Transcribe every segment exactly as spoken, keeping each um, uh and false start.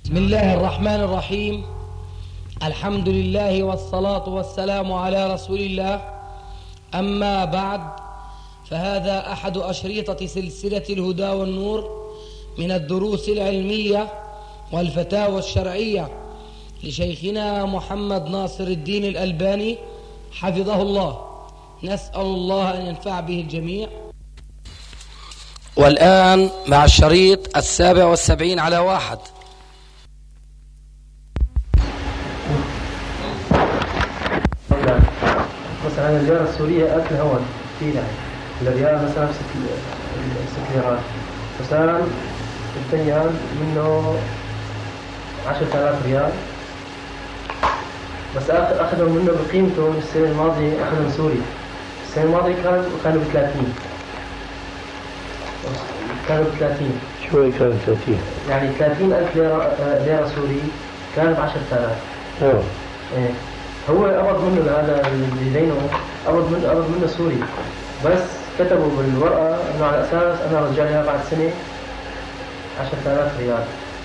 بسم الله الرحمن الرحيم. الحمد لله والصلاة والسلام على رسول الله. أما بعد، فهذا أحد أشرطة سلسلة الهدى والنور من الدروس العلمية والفتاوى الشرعية لشيخنا محمد ناصر الدين الألباني حفظه الله. نسأل الله أن ينفع به الجميع. والآن مع الشريط السابع والسبعين على واحد. مثلا الريال السورية ألف هون كثير، الريال مثلا ست ست ليرات، مثلا الدنيا منه عشرة آلاف ريال، بس أخذوا منه بقيمته السنة الماضية، أخذوا من سوريا السنة الماضية كانوا كانوا بثلاثين كانوا بثلاثين شوي كانوا ثلاثين يعني ثلاثين ألف ليرة ليرة سوري كانوا بعشرة آلاف. أوه. إيه. هو قبض منه هذا اللي دينه، قبض منه قبض منه سوري، بس كتبوا بالورقة إنه على أساس أنا رجعها بعد سنة عشرة آلاف ريال،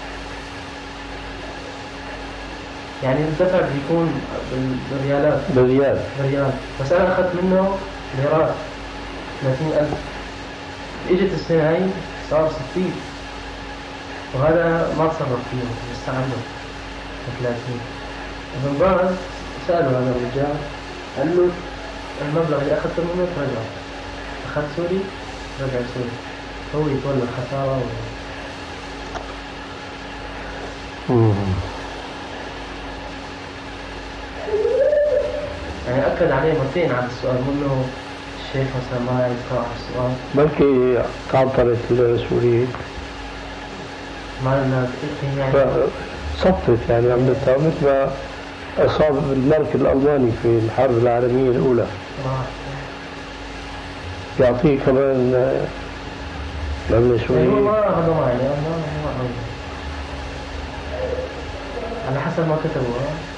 يعني الدفع بيكون بالريالات بالريال بالريال، بس أنا أخذت منه ليرات ثلاثين ألف. إجت السنة هاي صار ستين، وهذا ما تصرف فيه لسه عنده ثلاثين. ابن باز سألوا هذا الرجال، قال له المبلغ اللي أخذته منه رجع، أخذ سوري رجع سوري، هو يتولى الخسارة و... يعني أكد عليه مرتين على السؤال منه الشيخ مثلا ما يذكر على السؤال، بلكي تعطلت السورية ما لنا يعني صفت، يعني عملتها مثل ما أصاب الملك الألماني في الحرب العالمية الأولى. يعطيه كمان عملة سورية. هو ما أخذوا معي على حسب ما كتبوا.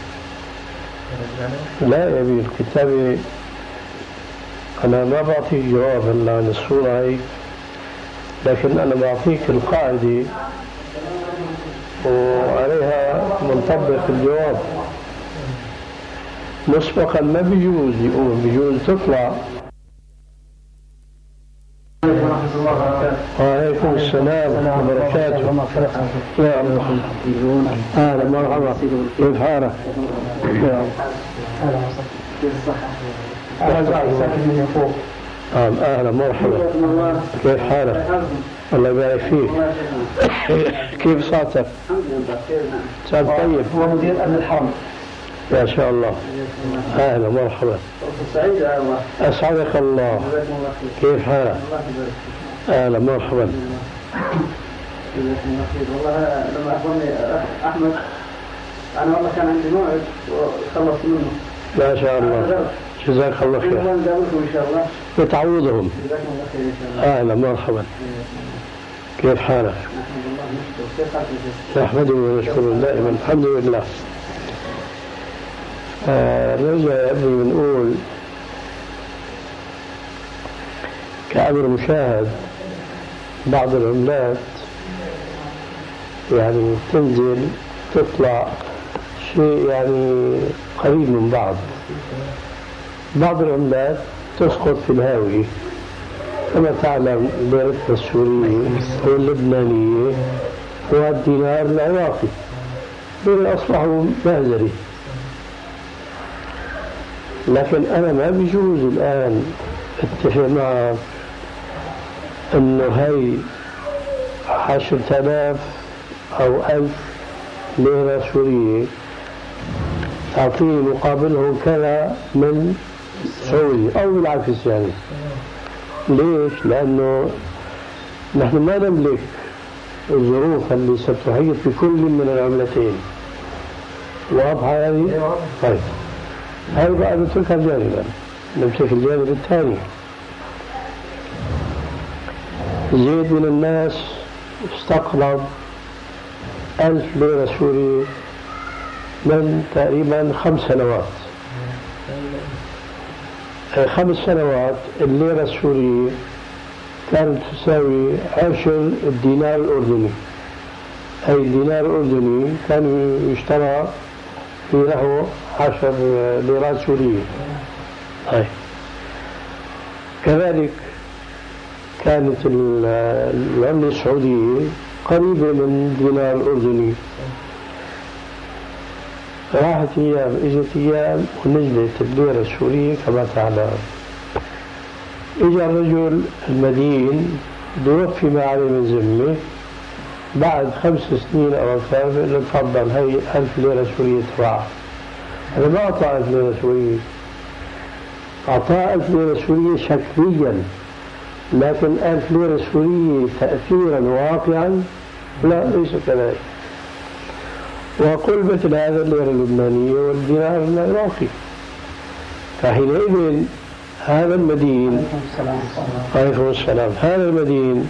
لا يا بي الكتابة أنا ما بعطيك جواب هلا عن الصورة هاي، لكن أنا بعطيك القاعدة وعليها منطبق الجواب. مسبقا ما بيجوز يقول، بيجوز تطلع. وعليكم السلام وبركاته. يا الله، أهلا مرحبا، كيف حالك؟ أهلا مرحبا، كيف حالك؟ الله يبارك فيك. كيف صوتك؟ صوت طيب. هو مدير أمن الحرم. ما شاء الله. أهلا مرحبا. أسعدك الله. كيف حالك؟ أهلا مرحبا. والله لما أخبرني أحمد أنا والله كان عندي موعد وخلصت منه. ما شاء الله، جزاك الله خير. إن شاء الله بتعوضهم. جزاكم الله خير إن شاء الله. أهلا مرحبا. كيف حالك؟ نحمده ونشكره دائما. الحمد لله. آه نرجع يا ابني بنقول كأمر مشاهد بعض العملات يعني تنزل تطلع شيء يعني قريب من بعض. بعض العملات تسقط في الهاوية كما تعلم، ليرتنا السورية واللبنانية والدينار العراقي دول أصبحوا مهزري. لكن أنا ما بيجوز الآن اتفق معك إنه هاي عشرة آلاف أو ألف ليرة سورية تعطيني مقابلهم كذا من سعودي أو بالعكس. يعني ليش؟ لأنه نحن ما نملك الظروف اللي ستحيط بكل من العملتين. واضحة هذه؟ طيب هاي بقى نتركها جانبا، نمسك الجانب الثاني. زيد من الناس استقرض ألف ليرة سورية من تقريبا خمس سنوات. خمس سنوات الليرة السورية كانت تساوي عشر الدينار الأردني. هي الدينار الأردني كان يشترى في نحو عشر ليرات سورية. هاي كذلك كانت العملة السعودية قريبة من الدينار الأردني. راحت أيام إجت أيام ونزلت الليرة السورية كما تعلم. إجا الرجل المدين بيوفي ما عليه من ذمة بعد خمس سنين أو أكثر بيقول له تفضل هي ألف ليرة سورية تبعها. هذا ما أعطى ألف ليرة سورية، أعطاه ألف ليرة سورية شكليا، لكن ألف ليرة سورية تأثيرا واقعا لا، ليس كذلك. وأقول مثل هذا الليرة اللبنانية والدينار العراقي. فحينئذ هذا المدين عليكم السلام، هذا المدين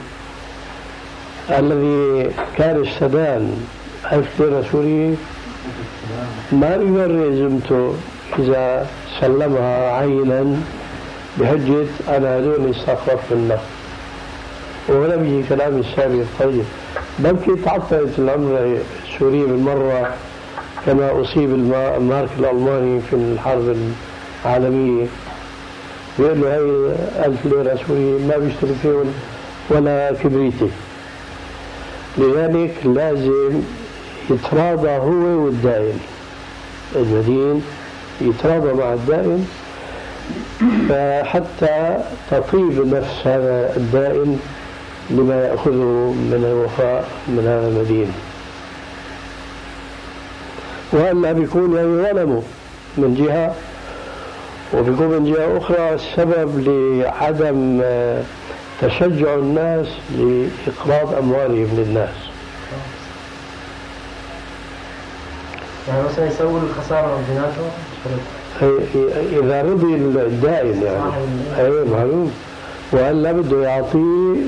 الذي كان السدان ألف ليرة سورية ما بيبرر ذمته إذا سلمها عينا بحجة أنا هذول استخلصت منه. وهنا بيجي كلام السابق طيب، بلكي تعطلت العملة السورية بالمرة كما أصيب المارك الألماني في الحرب العالمية، بيقول له هاي ألف ليرة سورية ما بيشتري فيه ولا كبريتي. لذلك لازم يتراضى هو والدائن، المدين يتراضى مع الدائن فحتى تطيب نفس هذا الدائن لما يأخذه من الوفاء من هذا المدين، وألا بيكون يعني ظلمه من جهة وبيكون من جهة أخرى السبب لعدم تشجع الناس لإقراض أموالهم للناس. يعني مثلا يسوي الخسارة بيناتهم إذا رضي الدائن يعني أي معلوم، وألا بده يعطيه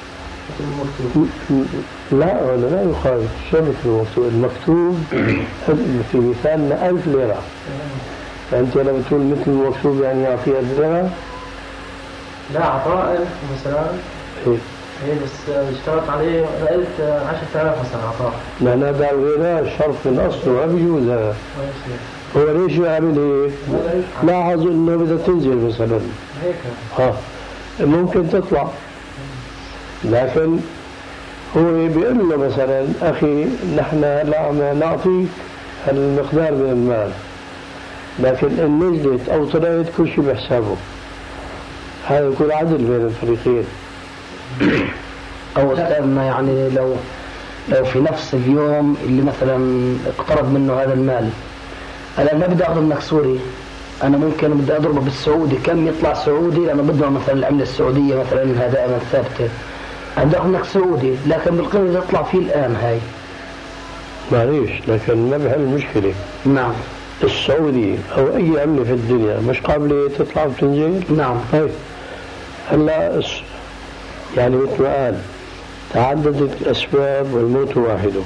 لا ولا لا يخالف شو مثل المكتوب. المكتوب في مثالنا ألف ليرة، فأنت لما تقول مثل المكتوب يعني يعطيه ألف ليرة؟ لا عطاء ألف مثلا إيه إيه بس اشترط عليه قلت عشرة آلاف مثلا عطاء. لأن هذا الغناء الشرط من أصله ما بيجوز هذا. هو ليش يعمل هيك؟ لاحظ إنه بدها تنزل مثلا هيك ها ممكن تطلع، لكن هو بيقول له مثلا أخي نحن لا نعطيك المقدار من المال، لكن إن نزلت أو طلعت كل شيء بحسابه. هذا يكون عدل بين الفريقين. أو أستاذنا يعني لو لو في نفس اليوم اللي مثلا اقترض منه هذا المال، أنا ما بدي أخذه منك سوري، أنا ممكن بدي أضربه بالسعودي، كم يطلع سعودي لأنه بدنا مثلا العملة السعودية مثلا دائما ثابتة، بدي أخذ منك سعودي لكن بالقيمة تطلع فيه الآن هاي معليش، لكن ما بحل المشكلة. نعم السعودي أو أي عملة في الدنيا مش قابلة تطلع وتنزل. نعم طيب هلا يعني مثل ما قال تعددت الأسباب والموت واحده.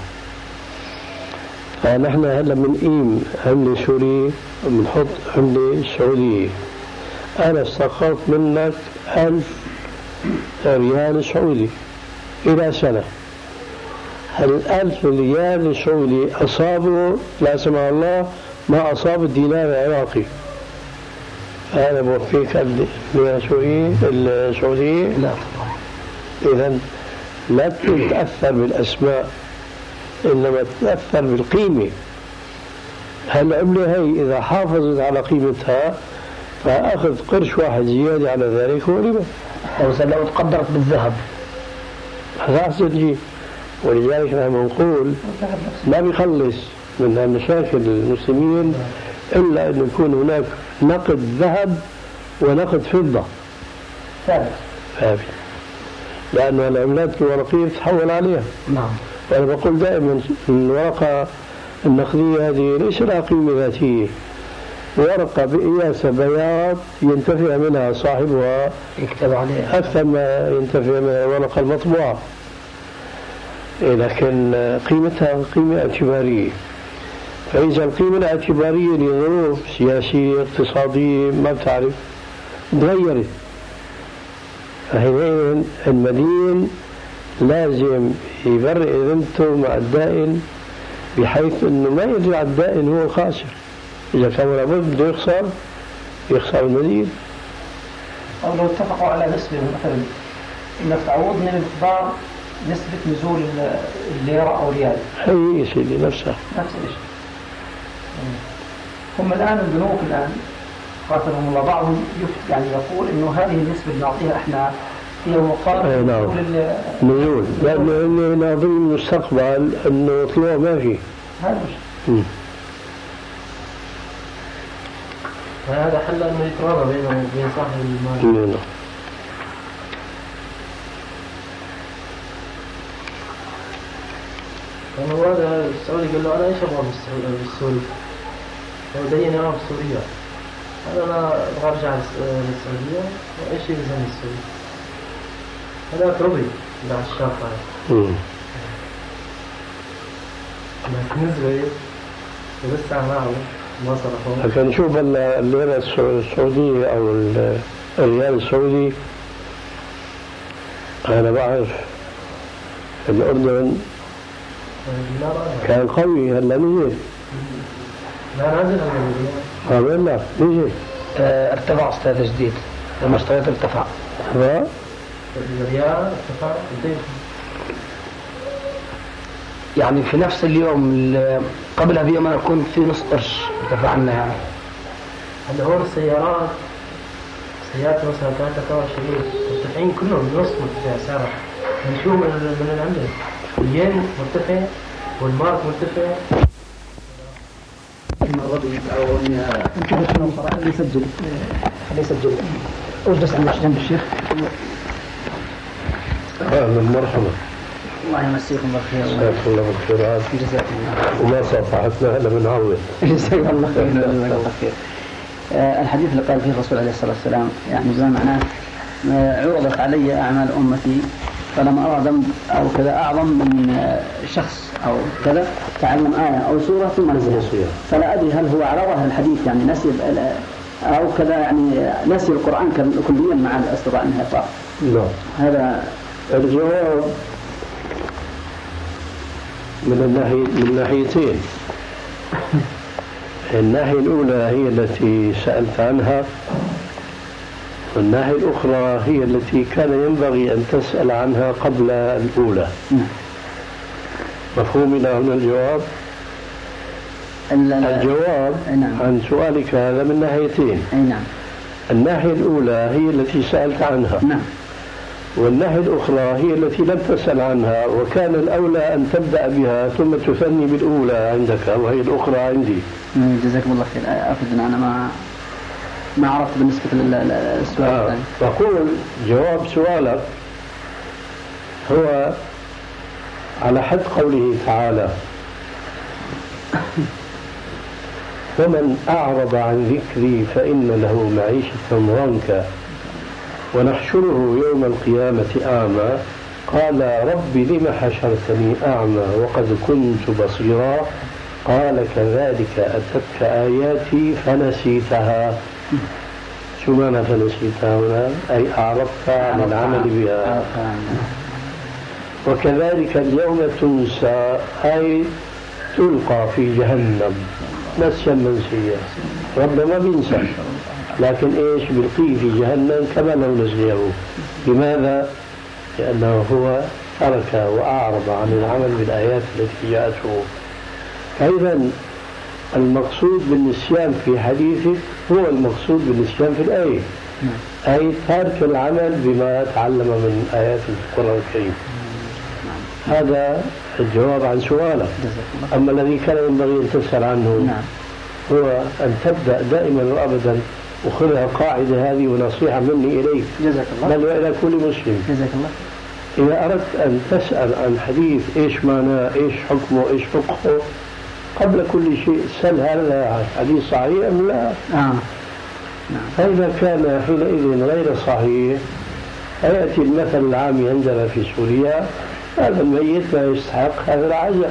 فنحن هلا بنقيم عملة سورية وبنحط عملة سعودية. أنا استقرت منك ألف ريال سعودي إلى سنة، هالألف ريال السعودي أصابه لا سمح الله ما أصاب الدينار العراقي، أنا بوفيك الليرة السورية السعودية؟ لا. إذن لا تتأثر بالأسماء إنما تتأثر بالقيمة. هالعملة هي إذا حافظت على قيمتها فأخذ قرش واحد زيادة على ذلك هو ربا. أو لو تقدرت بالذهب هذا أحسن شيء. ولذلك نحن نقول ما بيخلص من مشاكل المسلمين إلا أن يكون هناك نقد ذهب ونقد فضة ثابت ثابت، لأن العملات الورقية تتحول عليها. نعم. وأنا بقول دائما الورقة النقدية هذه ليس لها قيمة ذاتية، ورقة بقياس بياض ينتفع منها صاحبها يكتب عليها أكثر ما ينتفع من الورقة المطبوعة، لكن قيمتها قيمة اعتبارية. فإذا القيمة الاعتبارية لظروف سياسية اقتصادية ما بتعرف تغيرت، فحينئذ المدين لازم يبرئ ذمته مع الدائن بحيث أنه ما يرجع الدائن هو الخاسر. إذا كان لابد بده يخسر يخسر المزيد. أو لو اتفقوا على نسبة مثلا إنك تعوضني بمقدار نسبة نزول الليرة أو ريال، هي يا سيدي نفسها نفس الشيء. هم الآن البنوك الآن قاتلهم الله بعضهم يعني يقول إنه هذه النسبة اللي نعطيها إحنا هي مقابل نزول، لأنه ناظرين المستقبل أنه طلوع ما في. هذا مش هذا حل أنه يتراضى بينه وبين صاحب المال. يعني هو هذا السعودي قال له أنا إيش أبغى بالسوري؟ هو دين يرى بالسورية. أنا أنا أبغى أرجع للسعودية وإيش يلزم السوري؟ هذا ربي بعد الشاف هذا. لكن نزل ولسه معه ما صرفه. لكن نشوف الليرة السعودية أو الريال السعودي، أنا بعرف الأردن كان قوي هلا نزل. لا نزل هلا لا نزل. اه ارتفع أستاذ جديد لما اشتريت ارتفع. ها؟ الريال ارتفع قديش؟ يعني في نفس اليوم قبلها بيوم أنا كنت في نص قرش ارتفع عنا يعني. هلا هون السيارات سيارات مثلا كانت ثلاثة وعشرين مرتفعين كلهم نص مرتفع سعرها. نشوف من من العملة الين مرتفع والمارك مرتفع. الربي أو اللي يسجل اللي يسجل أجلس عند جنب الشيخ. أهلا مرحبا. الله يمسيكم بالخير. جزاك الله بالخير. جزاك الله. وما صافحتنا هلا بنعوض. جزاك الله خير. جزاك الله خير. الحديث اللي قال فيه الرسول عليه الصلاة والسلام يعني بما معناه عرضت علي أعمال أمتي فلما أرى ذنب أو كذا أعظم من شخص أو كذا تعلم آية أو سورة ثم نسيها. فلا أدري هل هو على ظاهر الحديث يعني نسي أو كذا يعني نسي القرآن كليا مع الاستطاعة أنها يقرأ. لا. هذا الجواب من الناحية من ناحيتين. الناحية الأولى هي التي سألت عنها، والناحية الأخرى هي التي كان ينبغي أن تسأل عنها قبل الأولى. مفهوم إلى هنا الجواب؟ الجواب عن سؤالك هذا من ناحيتين. الناحية الأولى هي التي سألت عنها، والناحية الأخرى هي التي لم تسأل عنها، وكان الأولى أن تبدأ بها ثم تثني بالأولى عندك وهي الأخرى عندي. جزاكم الله خير. أفضل أنا ما ما عرفت بالنسبة للسؤال الثاني. آه. فقول جواب سؤالك هو على حد قوله تعالى: ومن أعرض عن ذكري فإن له معيشة ضنكا ونحشره يوم القيامة أعمى قال رب لم حشرتني أعمى وقد كنت بصيرا قال كذلك أتتك آياتي فنسيتها. شو معنى فنسيتها هنا؟ أي أعرضت عن العمل بها. وكذلك اليوم تنسى أي تلقى في جهنم نسيا منسيا. ربنا ما بينسى، لكن إيش بلقيه في جهنم كما لو نسيه. لماذا؟ لأنه هو ترك وأعرض عن العمل بالآيات التي جاءته. أيضا المقصود بالنسيان في حديثك هو المقصود بالنسيان في الآية، أي ترك العمل بما تعلم من آيات القرآن الكريم. هذا الجواب عن سؤالك. أما الذي كان ينبغي أن تسأل عنه هو أن تبدأ دائما وأبدا، وخذها قاعدة هذه ونصيحة مني إليك بل وإلى كل مسلم. جزاك الله. إذا أردت أن تسأل عن حديث إيش معناه إيش حكمه إيش فقهه قبل كل شيء سل هذا حديث صحيح أم لا. آه. فإذا كان حينئذ غير صحيح يأتي المثل العام عندنا في سوريا: هذا الميت لا يستحق هذا العزاء.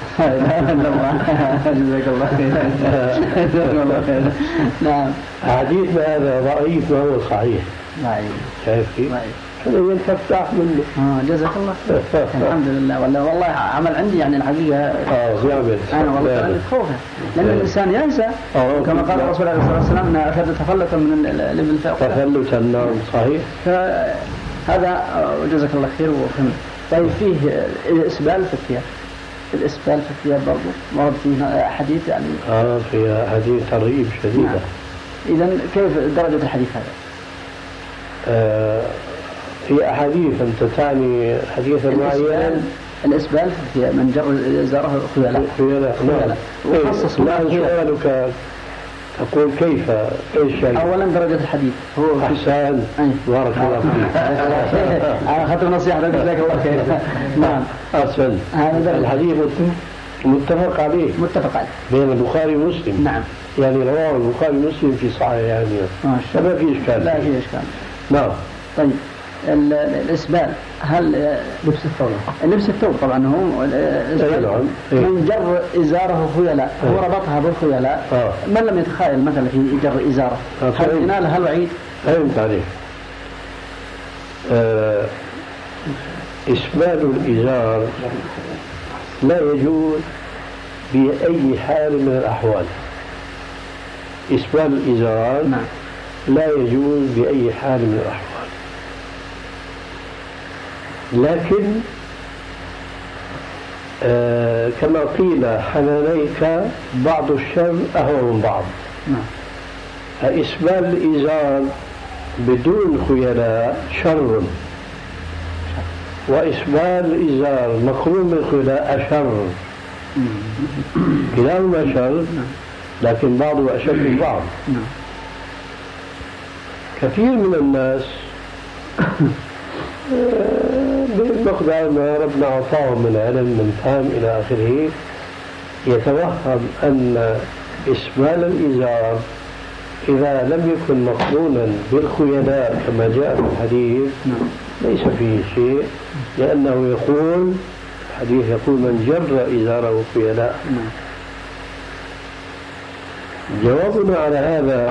جزاك الله خير. جزاك الله خير. نعم. حديثنا هذا ضعيف ما هو صحيح. ضعيف. شايف كيف؟ حاليا تفتح منه. اه جزاك الله خير. الحمد لله. والله والله عمل عندي يعني الحقيقه اه زعمت انا والله خوفه لان الانسان ينسى كما قال الرسول عليه الصلاه والسلام ان اشد تفلتا من الابل فوقها. تفلتا نعم صحيح. فهذا جزاك الله خير وفهمت. طيب فيه الاسبال في الثياب. الاسبال في الثياب برضه ورد فيه حديث يعني اه فيها حديث ترغيب شديده. نعم. اذا كيف درجه الحديث هذا؟ آه في أحاديث أنت تعني حديثا معينا. الإسبال في من جر إزاره خيلاء. خيلاء نعم. وخصص لا سؤالك تقول كيف ايش اولا درجه الحديث هو احسن بارك الله فيك. انا اخذت نصيحه جزاك الله خير. نعم احسن. هذا الحديث متفق عليه متفق عليه بين البخاري ومسلم. نعم يعني رواه البخاري ومسلم في صحيح يعني ما شاء الله ما في اشكال. لا في اشكال. نعم. طيب الإسبال هل لبس الثوب لبس الثوب طبعا هو من جر إزاره خيلاء هو ربطها بالخيلاء. آه. من لم يتخيل مثلا في جر إزاره آه. هل ينالها الوعيد؟ فهمت عليه. آه. إسبال الإزار لا يجوز بأي حال من الأحوال. إسبال الإزار نعم. لا يجوز بأي حال من الأحوال، لكن آه كما قيل حنانيك بعض الشر أهون من بعض. نعم. إسبال الإزار بدون خيلاء شر، وإسبال الإزار مقرون بالخيلاء أشر. كلاهما شر لكن بعضه أشد من بعض. كثير من الناس بمقدار ما ربنا أعطاهم من علم من فهم إلى آخره يتوهم أن إسبال الإزار إذا لم يكن مقرونا بالخيلاء كما جاء في الحديث ليس فيه شيء، لأنه يقول الحديث يقول من جر إزاره خيلاء. جوابنا على هذا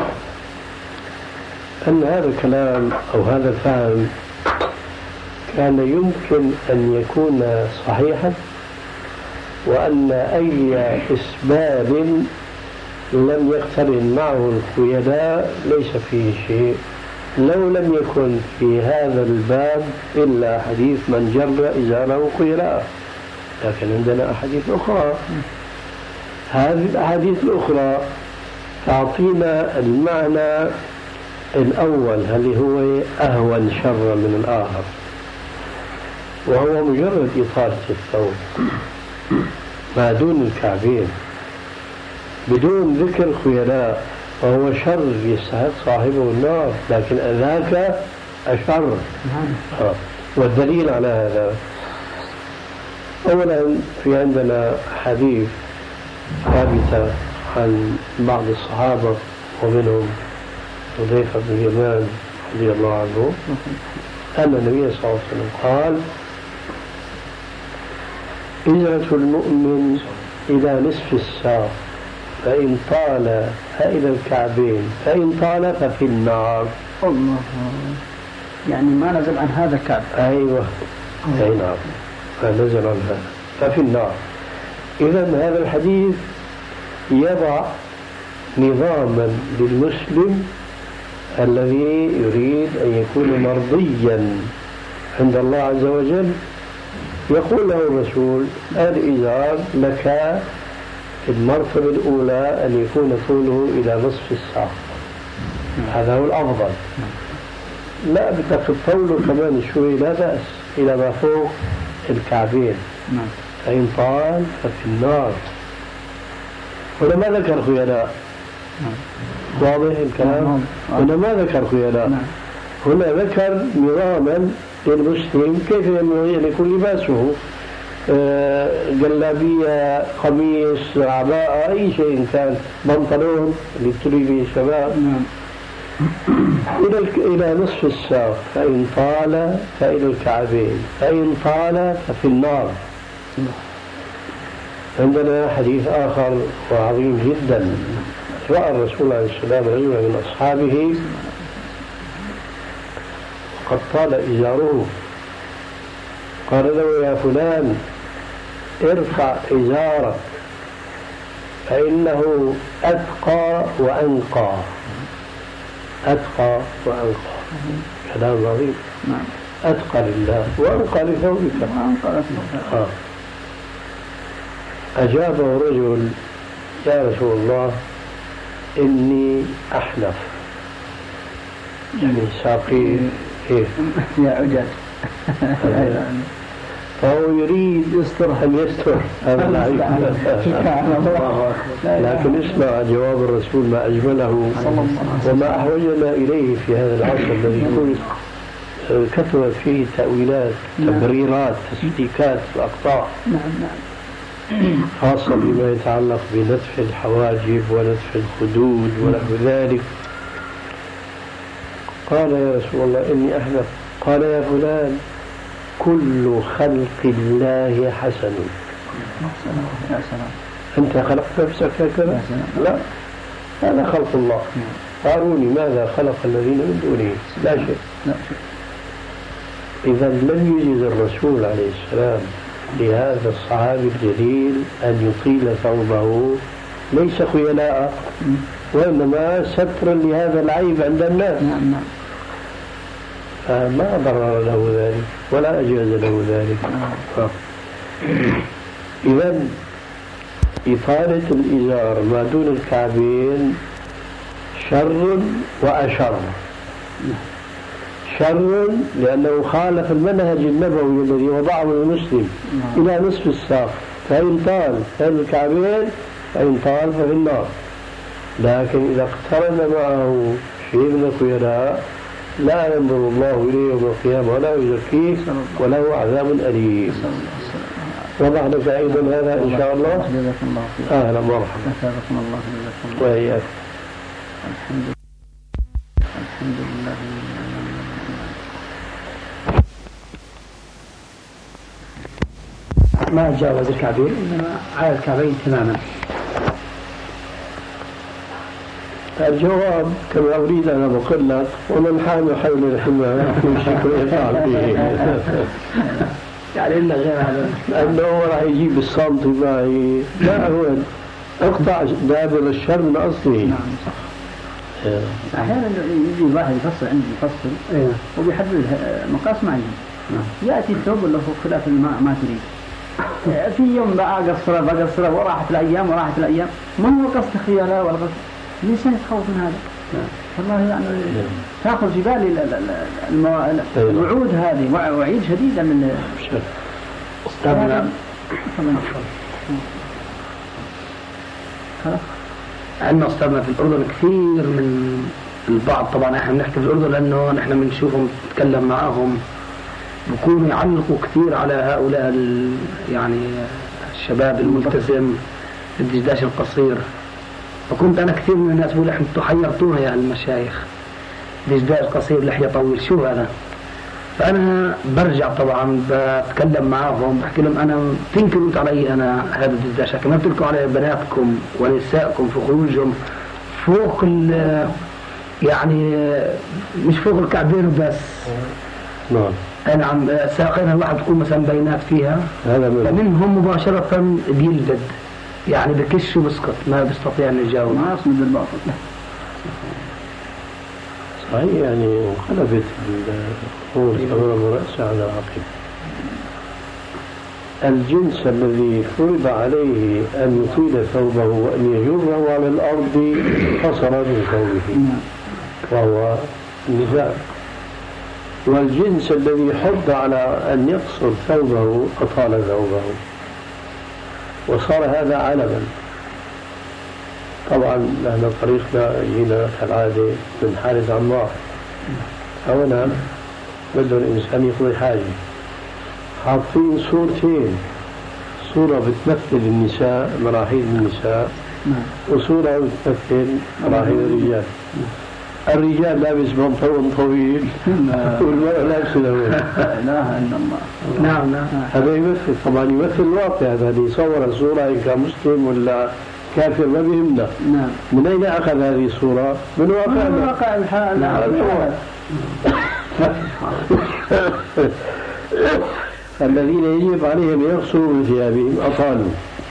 أن هذا الكلام أو هذا الفهم كان يمكن أن يكون صحيحا، وأن أي إسبال لم يقترن معه الخيلاء ليس فيه شيء، لو لم يكن في هذا الباب إلا حديث من جر إزاره خيلاء. لكن عندنا أحاديث أخرى، هذه الأحاديث الأخرى تعطينا المعنى الأول اللي هو أهون شر من الآخر، وهو مجرد إطالة الثوب ما دون الكعبين بدون ذكر خيلاء، وهو شر يستحق صاحبه النار، لكن ذاك أشر. آه. والدليل على هذا أولا في عندنا حديث ثابتة عن بعض الصحابة ومنهم حذيفة بن اليمان رضي الله عنه أن النبي صلى الله عليه وسلم قال إزرة المؤمن إلى نصف الساق فإن طال فإلى الكعبين فإن طال ففي النار. الله، يعني ما نزل عن هذا الكعب. أيوة أي نعم ما نزل عن هذا ففي النار. إذا هذا الحديث يضع نظاما للمسلم الذي يريد أن يكون مرضيا عند الله عز وجل. يقول له الرسول الإزار لك في المرتبة الأولى أن يكون طوله إلى نصف الساق، هذا هو الأفضل. لا بدك تطوله كمان شوي لا بأس إلى ما فوق الكعبين، فإن طال ففي النار. هنا ما ذكر خيلاء، واضح الكلام؟ هنا ما ذكر خيلاء، هنا ذكر نظاما للمسلم كيف ينبغي أن يكون لباسه، آه جلابية، قميص، عباءة، أي شيء كان، بنطلون اللي ابتلي به الشباب إلى إلى نصف الساق، فإن طال فإلى الكعبين فإن طال ففي النار. عندنا حديث آخر وعظيم جدا، رأى الرسول عليه السلام رجلا من أصحابه قد طال إزاره قال له يا فلان ارفع إزارك فإنه أتقى وأنقى. أتقى وأنقى كلام عظيم. أتقى لله وأنقى لثوبك. آه. أجابه رجل يا رسول الله إني أحنف، يعني ساقي إيه يا عجاج. فهو يريد يستر أن يستر هذا العيب. لكن اسمع جواب الرسول ما أجمله وما أحوجنا إليه في هذا العصر الذي كثرت فيه تأويلات تبريرات تسليكات الأقطاع، خاصة بما يتعلق بنتف الحواجب ونتف الخدود ونحو ذلك. قال يا رسول الله إني أحنف. قال يا فلان كل خلق الله حسن. أنت خلقت نفسك هكذا؟ لا، هذا خلق الله. أروني ماذا خلق الذين من دونه؟ لا شيء. إذا لم يجز الرسول عليه السلام لهذا الصحابي الجليل أن يطيل ثوبه ليس خيلاء وإنما سترا لهذا العيب عند الناس. فما ضرر له ذلك ولا أجاز له ذلك. إذا إطالة الإزار ما دون الكعبين شر وأشر. شر لأنه خالف المنهج النبوي الذي وضعه المسلم إلى نصف الساق، فإن طال فإن الكعبين فإن طال ففي النار. لكن إذا اقترن معه شيء من الخيلاء لا ينظر الله إليه يوم القيامة ولا يزكيه وله عذاب أليم. وضع لك أيضا هذا إن شاء الله. أهلا مرحبا. وإياك. الحمد الحمد لله. ما جاوز الكعبين إنما على الكعبين تماما. الجواب كما أريد أن أقول لك ومن حام حول الحمى يمسك ويفعل به. يعني إلا غير هذا لأنه راح يجيب الصمت معي. لا هو اقطع دابر الشر من أصله. نعم صح. أحيانا يجي واحد يفصل عندي يفصل وبيحدد مقاس معين. يأتي الثوب له خلاف الماء ما تريد. في يوم بقى قصرة بقصرة وراحت الأيام وراحت الأيام ما هو قصد خيالاء ولا قصد. الإنسان يتخوف من هذا. والله يعني تأخذ في بالي الوعود هذه وعيد شديدة من أستاذنا. عندنا أستاذنا في الأردن كثير من البعض، طبعا احنا بنحكي في الأردن لأنه نحن بنشوفهم نتكلم معاهم بيكونوا يعلقوا كثير على هؤلاء يعني الشباب الملتزم الدشداش القصير. فكنت أنا كثير من الناس بقول إحنا حيرتونا يا المشايخ دشداش قصير لحية طويل شو هذا؟ فأنا برجع طبعا بتكلم معاهم بحكي لهم أنا تنكروا علي أنا هذا الدشداش كما بتلكوا على بناتكم ونسائكم في خروجهم فوق يعني مش فوق الكعبين وبس. نعم. أنا عم ساقينها الواحد تكون مثلا بينات فيها فمنهم مباشرة بيلدد يعني بكش وبسقط ما بيستطيع أن يجاوب. ما أصمد الباطل. صحيح يعني انقلبت الأمور مرأسة على عقب. الجنس الذي فرض عليه أن يطيل ثوبه وأن يجره على الأرض قصر من ثوبه وهو النساء، والجنس الذي حض على أن يقصر ثوبه أطال ثوبه وصار هذا علما. طبعا نحن طريقنا جينا كالعادة من حالة عمار هنا بده الإنسان يقضي حاجة حاطين صورتين، صورة بتمثل النساء مراحيل النساء وصورة بتمثل مراحيل الرجال. الرجال لابس بنطلون طويل والمرأة لابسة لون. لا إله إلا الله. نعم نعم. هذا يمثل طبعا يمثل الواقع. هذا يصور الصورة إن كان مسلم ولا كافر ما بيهمنا. نعم. من أين أخذ هذه الصورة؟ من واقعنا. من واقع الحال. نعم. الذين يجب عليهم يغسلوا من ثيابهم أطالوا،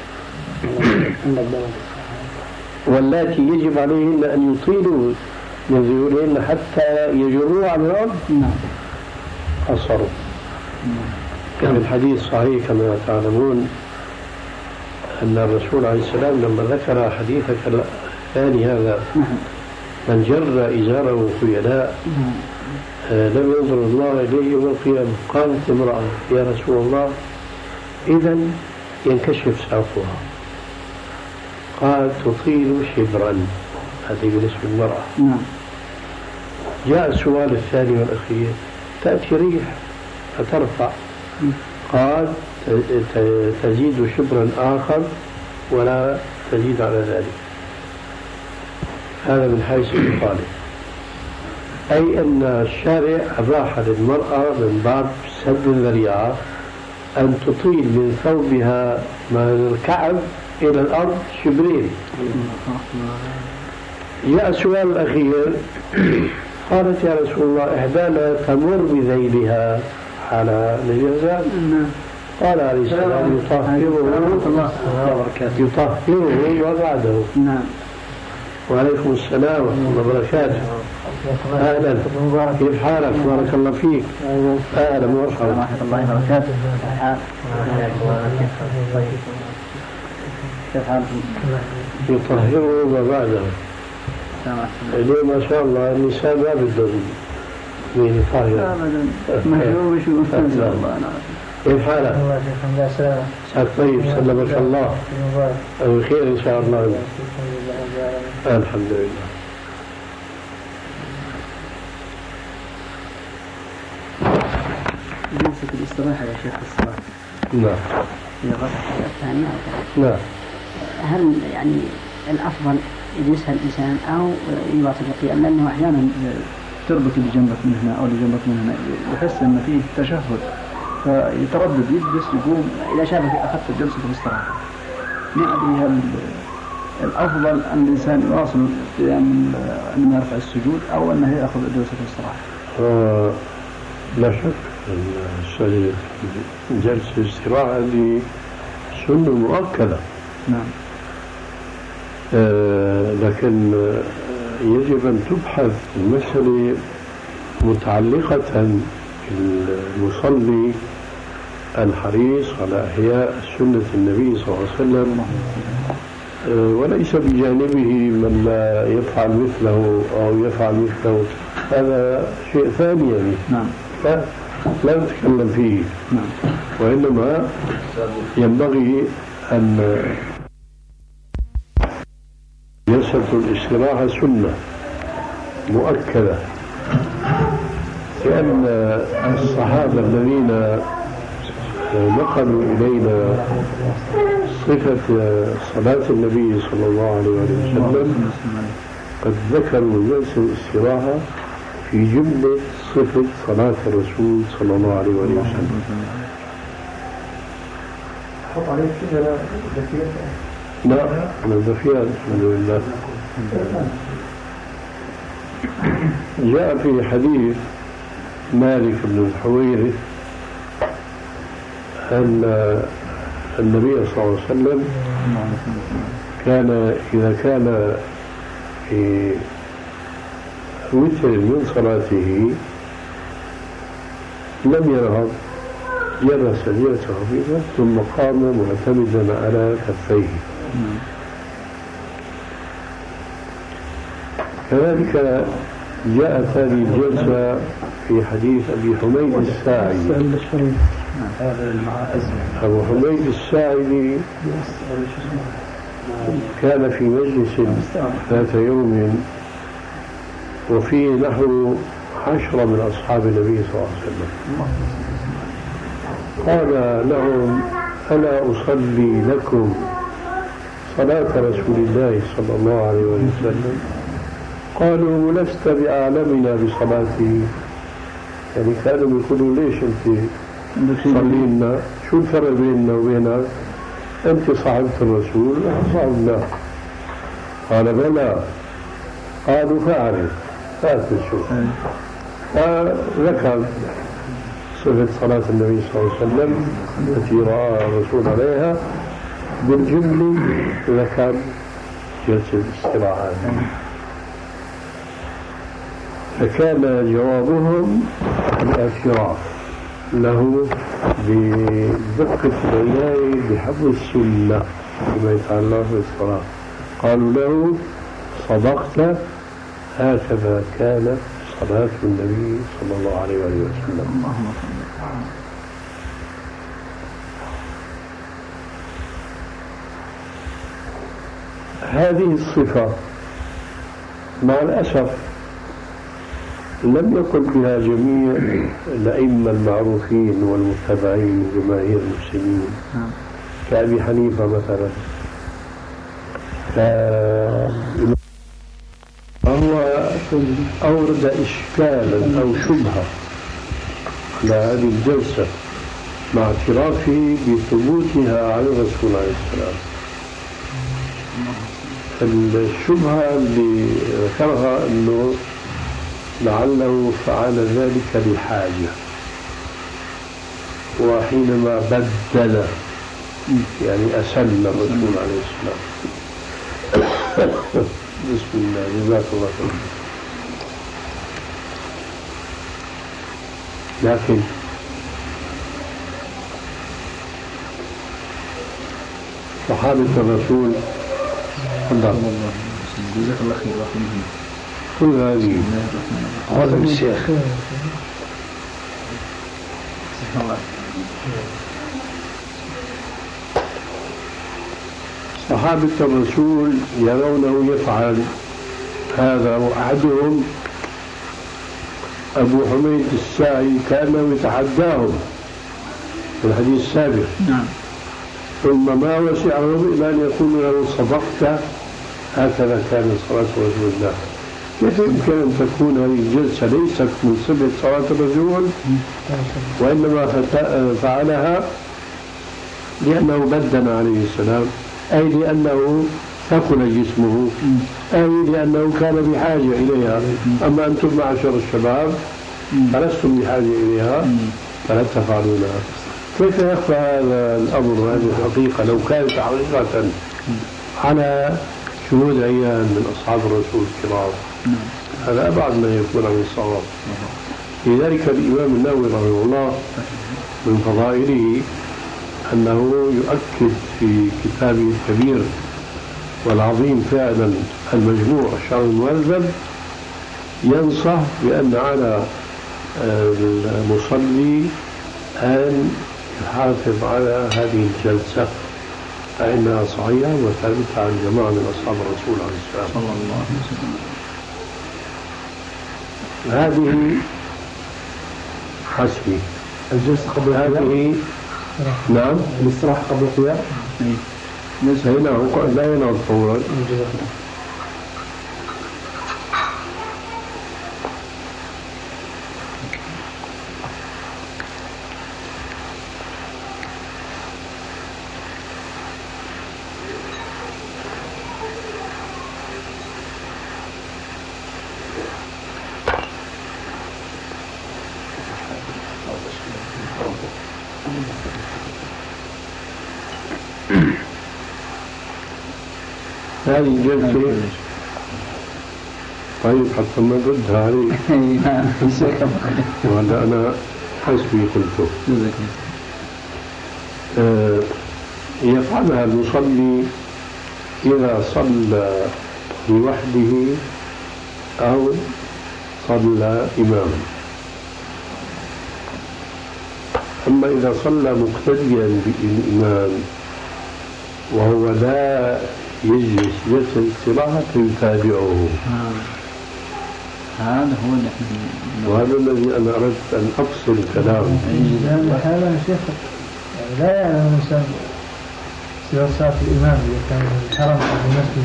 واللاتي يجب عليهن أن يطيلوا من ذيولهن حتى يجروا على الأرض قصروا. كان الحديث صحيح كما تعلمون أن الرسول عليه السلام لما ذكر حديثك الثاني هذا من جر إزاره خيلاء لم ينظر الله إليه يوم القيامة. قالت امرأة يا رسول الله إذا ينكشف ساقها. قال تطيل شبرا، هذه بالنسبة للمرأة. جاء السؤال الثاني والأخير تأتي ريح فترفع، قال تزيد شبرا آخر ولا تزيد على ذلك. هذا من حيث الإطالة، أي أن الشارع أباح للمرأة من باب سد الذريعة أن تطيل من ثوبها من الكعب إلى الأرض شبرين. جاء السؤال الأخير قالت يا رسول الله إحدانا تمر بذيلها على الجزاء. قال عليه السلام يطهره يطهره وبعده. وعليكم السلام ورحمة الله وبركاته. أهلا، كيف حالك؟ بارك الله فيك. أهلا ومرحبا ورحمة الله وبركاته. كيف حالك؟ يطهره وبعده. ليه ما شاء الله النساء ما بدهم من يطهر أبدا. كيف حالك؟ ساك طيب سلمك الله بخير إن شاء الله. الحمد لله. جلسة الاستراحة يا شيخ الصلاة. نعم. في الغرفة الثانية. نعم. هل يعني الأفضل يجلسها الإنسان أو يواصل القيام؟ لأنه أحيانا تربط لجنبك من هنا أو لجنبك من هنا يحس أن فيه تشهد فيتردد يجلس يقوم إذا شافك أخذت جلسة الاستراحة. ما أدري هل الأفضل أن الإنسان يواصل القيام عندما يرفع السجود أو أنه يأخذ جلسة الاستراحة؟ آه لا شك أن جلسة الاستراحة هذه سنة مؤكدة. نعم. آه لكن يجب أن تبحث المسألة متعلقة بالمصلي الحريص على إحياء سنة النبي صلى الله عليه وسلم، وليس بجانبه من لا يفعل مثله أو يفعل مثله، هذا شيء ثاني يعني. نعم. لا, لا نتكلم فيه. نعم. وإنما ينبغي أن جلسة الاستراحة سنة مؤكدة، لأن الصحابة الذين نقلوا إلينا صفة صلاة النبي صلى الله عليه وسلم قد ذكروا جلسة الاستراحة في جملة صفة صلاة الرسول صلى الله عليه وسلم. حط عليك كذا دفيان؟ لا، أنا دفيان الحمد لله. جاء في حديث مالك بن الحويرث أن النبي صلى الله عليه وسلم كان إذا كان في وتر من صلاته لم يرهب، جلس جلسة خفيفة ثم قام معتمدا على كفيه. كذلك جاءت هذه الجلسة في حديث أبي حميد الساعدي. أبو حميد الساعدي كان في مجلس ذات يوم وفيه نحو عشرة من أصحاب النبي صلى الله عليه وسلم. قال لهم ألا أصلي لكم صلاة رسول الله صلى الله عليه وسلم؟ قالوا لست بأعلمنا بصلاته، يعني كانوا يقولوا ليش أنت تصلي لنا؟ شو الفرق بيننا وبينك؟ أنت صاحبة الرسول ونحن صاحبنا. قال بلى. قالوا فأعرف، فأتشوف. وذكر صفة صلاة النبي صلى الله عليه وسلم التي رأى الرسول عليها، بالجملة ذكر جلسة الاستراحة. فكان جوابهم الاعتراف له بدقة العناية بحفظ السنة فيما يتعلق بالصلاة. قالوا له صدقت، هكذا كانت صلاة النبي صلى الله عليه وسلم. هذه الصفة مع الأسف لم يقل بها جميع الأئمة المعروفين والمتبعين من جماهير المسلمين كأبي حنيفة مثلا. فهو أورد إشكالا أو شبهة على هذه الجلسة مع اعترافه بثبوتها على الرسول عليه السلام. الشبهة اللي ذكرها أنه لعله فعل ذلك لحاجة، وحينما بدل يعني أسل الرسول عليه السلام. بسم الله، جزاك الله خير. لكن صحابة الرسول جزاك الله خير. كل هذه هذا الشيخ صحابة الرسول يرونه يفعل هذا، وأحدهم أبو حميد الساعي كأنه يتحداهم في الحديث السابق. نعم. ثم ما وسعهم إلى أن يقول له صدقت، هكذا كان صلاة رسول الله. كيف يمكن أن تكون هذه الجلسة ليست من صفة صلاة الرسول، وإنما فعلها لأنه بدن عليه السلام، أي لأنه ثقل جسمه، أي لأنه كان بحاجة إليها. أما أنتم معشر الشباب فلستم بحاجة إليها فلا تفعلونها. كيف يخفى هذا الأمر وهذه الحقيقة لو كانت حقيقة على شهود عيان من أصحاب الرسول الكرام؟ هذا أبعد ما يكون عن الصواب. لذلك الإمام النووي رحمه الله من فضائله أنه يؤكد في كتابه الكبير والعظيم فعلا المجموع الشرح المهذب، ينصح بأن على المصلي أن يحافظ على هذه الجلسة فإنها صحيحة وثابتة عن جماعة من أصحاب الرسول عليه السلام صلى الله عليه وسلم. هذه حسبي الجلسة قبل هذه. نعم، الاستراحة قبل القيام. هنا لا ينام فورا. هذه الجلسة طيب حتى ما ردها عليك. وهذا أنا حسبي قلته. آه يفعلها المصلي إذا صلى لوحده أو صلى إماما. أما إذا صلى مقتديا بالإمام وهو لا يجلس جلسة الاستراحة فيتابعه. هذا هو اللي وهذا الذي أنا أردت أن أفصل كلامه. هذا يا شيخ يعني لا يعلم الإنسان سوى صلاة الإمام إذا كان الحرم أو المسجد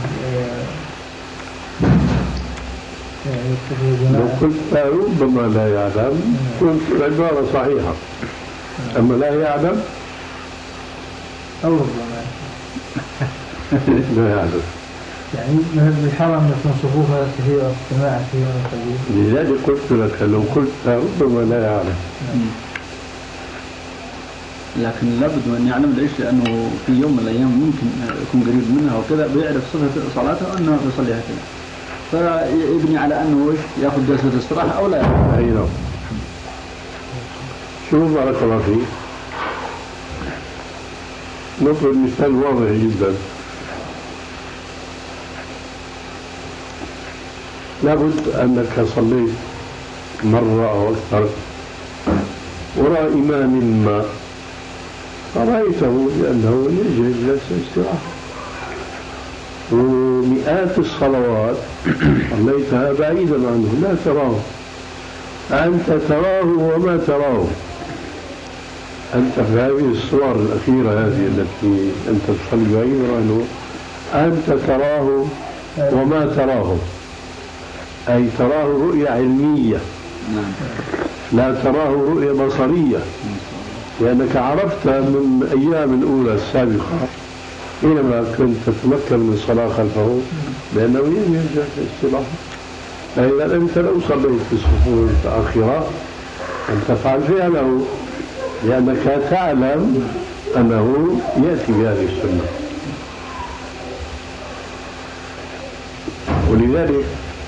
يعني لو قلت ربما لا يعلم كنت العبارة صحيحة، أما لا يعلم أو ربما لا يعلم. يعني من الحرام يكون صفوفها كثيرة جماعة كثيرة قليل. لذلك قلت لك لو قلت ربما لا يعرف. لكن لابد أن يعلم ليش، لأنه في يوم من الأيام ممكن يكون قريب منها وكذا بيعرف صفة صلاته أنه يصليها كذا، فيبني على أنه يأخذ جلسة استراحة أو لا يأخذ. أي نعم. شوف بارك الله فيك، نضرب مثال واضح جدا. لابد أنك صليت مرة أو أكثر وراء إمام ما فرأيته لأنه يجلس جلسة استراحة، ومئات الصلوات صليتها بعيدا عنه لا تراه، أنت تراه وما تراه. أنت في هذه الصور الأخيرة هذه التي أنت تصلي بعيدا عنه أنت تراه وما تراه، أي تراه رؤية علمية لا تراه رؤية بصرية، لأنك عرفت من أيام الأولى السابقة حينما كنت تتمكن من الصلاة خلفه بأنه يجلس استراحة. فإذا أنت لو صليت في الصفوف الأخيرة أن تفعل فعله، لأنك تعلم أنه يأتي بهذه السنة. ولذلك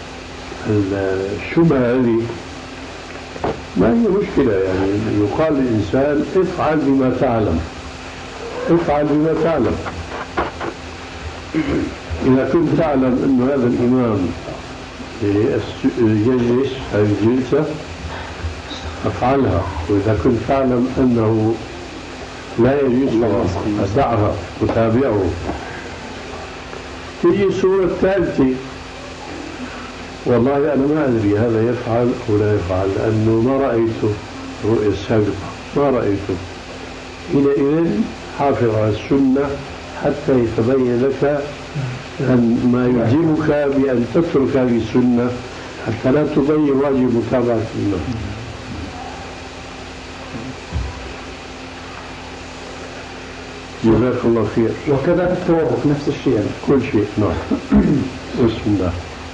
الشبهة هذه ما هي مشكلة، يعني يقال للإنسان افعل بما تعلم، افعل بما تعلم. إذا كنت تعلم أن هذا الإمام يجلس هذه الجلسة افعلها، وإذا كنت تعلم أنه لا يجوز فدعها وتابعه. تيجي الصورة الثالثة، والله أنا ما أدري هذا يفعل أو لا يفعل لأنه ما رأيته الرؤية السابقة، ما رأيته. حينئذ حافظ على السنة حتى يتبين لك أن ما يلزمك بأن تترك هذه السنة حتى لا تضيع واجب متابعة السنة. جزاك الله خير. وكذا في التوقف نفس الشيء يعني. كل شيء. نعم. بسم الله.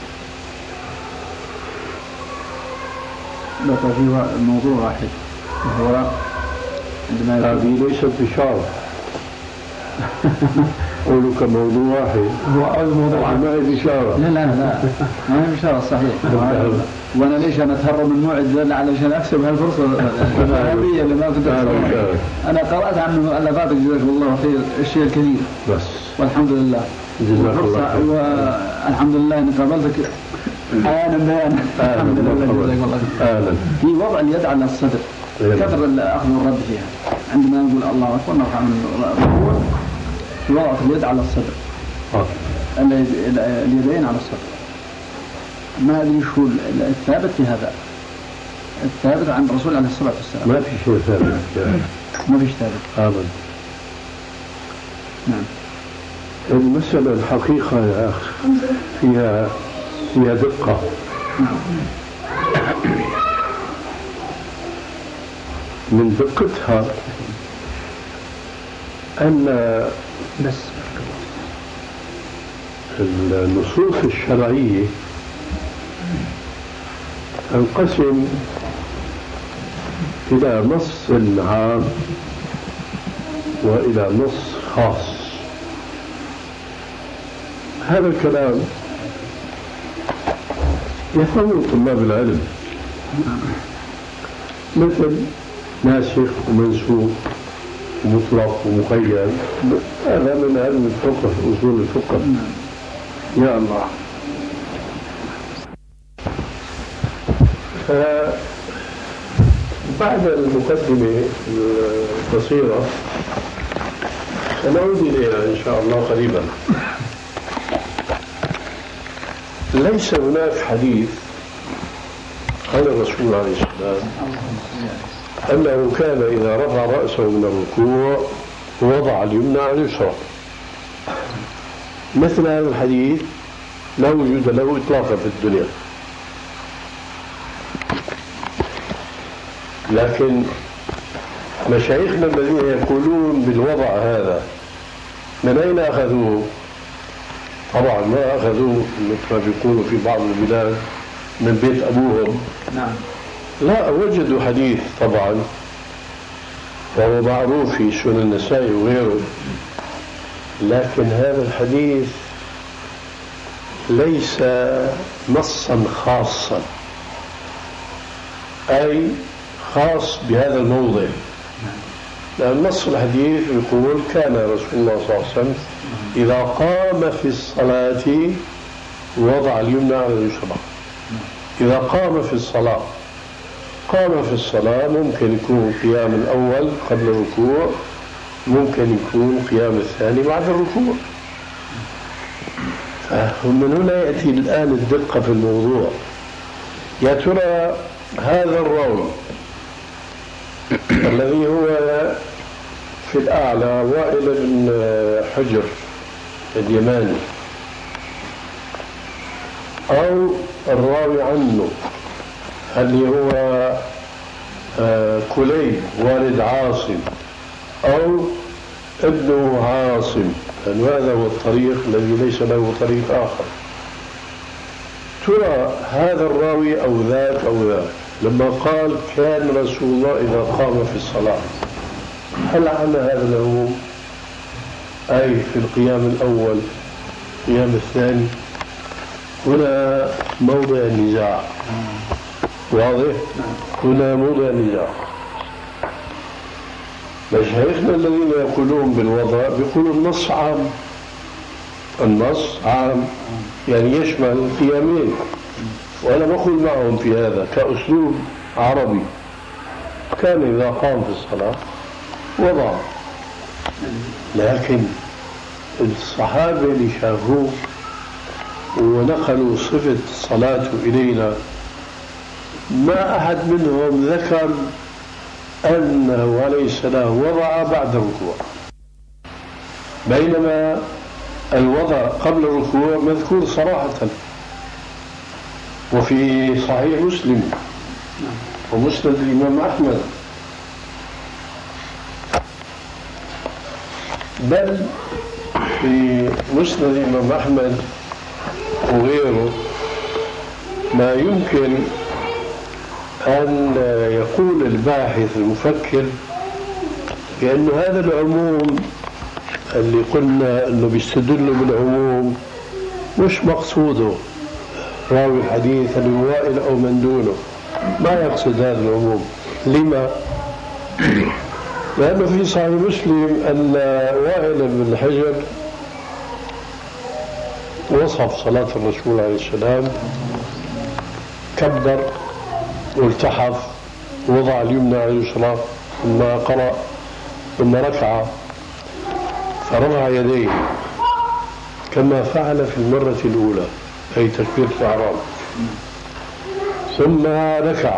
لا في موضوع واحد وهو عندما هذه ليست إشارة. قولوا كموضوع واحد. هو أول موضوع ما هي إشارة. لا لا لا ما هي إشارة صحيح. وأنا ليش أنا أتهرب من موعد علشان أكسب هالفرصة الذهبية اللي ما كنت أكسبها. أنا قرأت عن مؤلفاتك جزاك الله خير الشيء الكثير. بس. والحمد لله. جزاك الله خير. والحمد لله إني قابلتك أحيانا بيانا. الحمد لله جزاك الله خير. في وضع اليد على الصدر كثر الأخذ والرد فيها. عندما نقول الله أكبر نرفع من الركوع في وضع اليد على الصدر. اليدين على الصدر. ما أدري شو الثابت في هذا، الثابت عن الرسول عليه الصلاة والسلام. ما في شيء ثابت. ما فيش ثابت أبدا. نعم. المسألة الحقيقة يا أخي فيها فيها دقة. من دقتها أن بس النصوص الشرعية تنقسم إلى نص عام وإلى نص خاص. هذا الكلام يفهمه طلاب العلم، مثل ناسخ ومنسوخ ومطلق ومقيد، هذا من علم الفقه أصول الفقه. يا الله. بعد المقدمة القصيرة سنعود إليها إن شاء الله قريبا. ليس هناك حديث قال الرسول عليه السلام أنه كان إذا رفع رأسه من الركوع وضع اليمنى على اليسرى. مثل هذا الحديث لا وجود له إطلاقا في الدنيا. لكن مشايخنا الذين يقولون بالوضع هذا من أين أخذوه؟ طبعا ما أخذوا مثل ما بيقولوا في بعض البلاد من بيت أبوهم. نعم. لا، وجدوا حديث طبعا وهو معروف في سنن النسائي وغيره، لكن هذا الحديث ليس نصا خاصا، أي خاص بهذا الموضع. لأن نص الحديث يقول كان رسول الله صلى الله عليه وسلم إذا قام في الصلاة وضع اليمنى على اليسرى. إذا قام في الصلاة، قام في الصلاة ممكن يكون قيام الأول قبل الركوع، ممكن يكون قيام الثاني بعد الركوع. ومن هنا يأتي الآن الدقة في الموضوع. يا ترى هذا الراوي الذي هو في الأعلى وائل بن حجر اليماني، أو الراوي عنه اللي هو كليب والد عاصم، أو ابنه عاصم، لأن هذا هو الطريق الذي ليس له طريق آخر. ترى هذا الراوي أو ذاك أو ذاك لما قال كان رسول الله إذا قام في الصلاة، هل عمل هذا العموم أي في القيام الأول القيام الثاني؟ هنا موضع النزاع. واضح؟ هنا موضع النزاع. مشايخنا الذين يقولون بالوضع بيقولوا النص عام، النص عام يعني يشمل القيامين، وأنا بقول معهم في هذا كأسلوب عربي. كان إذا قام في الصلاة وضع، لكن الصحابة اللي شافوه ونقلوا صفة صلاته إلينا ما أحد منهم ذكر أنه عليه السلام وضع بعد الركوع، بينما الوضع قبل الركوع مذكور صراحة وفي صحيح مسلم ومسند الإمام أحمد، بل في مسند الإمام أحمد وغيره ما يمكن أن يقول الباحث المفكر بأن هذا العموم اللي قلنا أنه بيستدلوا بالعموم مش مقصوده راوي الحديث الوائل أو من دونه، ما يقصد هذا العموم. لما؟ لأنه في صحيح مسلم أن وائل بن حجر وصف صلاة الرسول عليه السلام، كبر والتحف وضع اليمنى على اليسرى ثم قرأ ثم ركع فرفع يديه كما فعل في المرة الأولى أي تكبيرة الإحرام، ثم ركع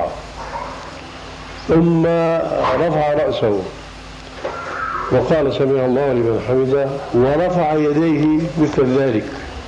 ثم رفع رأسه وقال سمع الله لمن حمده ورفع يديه مثل ذلك،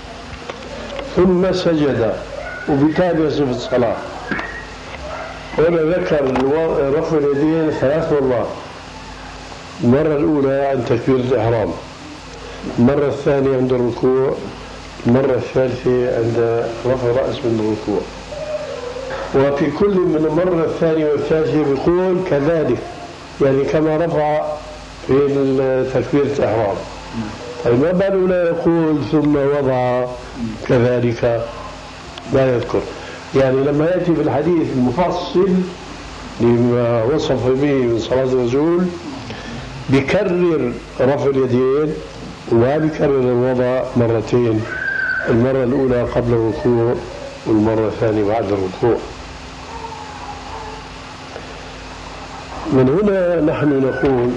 ثم سجد وبالتالي صفة الصلاة. هنا ذكر رفع اليدين ثلاث مرات، المرة الأولى عند تكبيرة الإحرام، المرة الثانية عند الركوع، المرة الثالثة عند رفع الرأس من الركوع. وفي كل من المرة الثانية والثالثة بيقول كذلك، يعني كما رفع في تكبيرة الإحرام. طيب ما باله لا يقول ثم وضع كذلك؟ لا يذكر. يعني لما يأتي في الحديث المفصل لما وصف به من صلاة الرسول بيكرر رفع اليدين وبيكرر الوضع مرتين، المرة الأولى قبل الركوع والمرة الثانية بعد الركوع. من هنا نحن نقول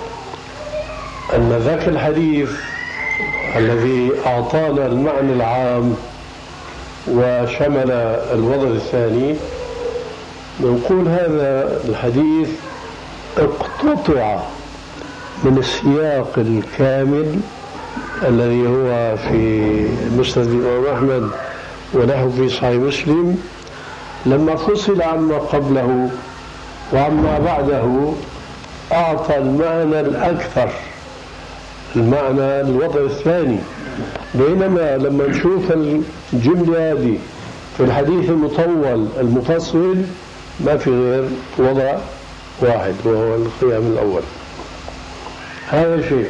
أن ذاك الحديث الذي أعطانا المعنى العام وشمل الوضع الثاني، نقول هذا الحديث اقتطع من السياق الكامل الذي هو في مسند الإمام أحمد ونحو في صحيح مسلم، لما فصل عما قبله وعما بعده أعطى المعنى الأكثر، المعنى الوضع الثاني بينما لما نشوف الجملة هذه في الحديث المطول المفصل ما في غير وضع واحد وهو القيام الأول. هذا شيء.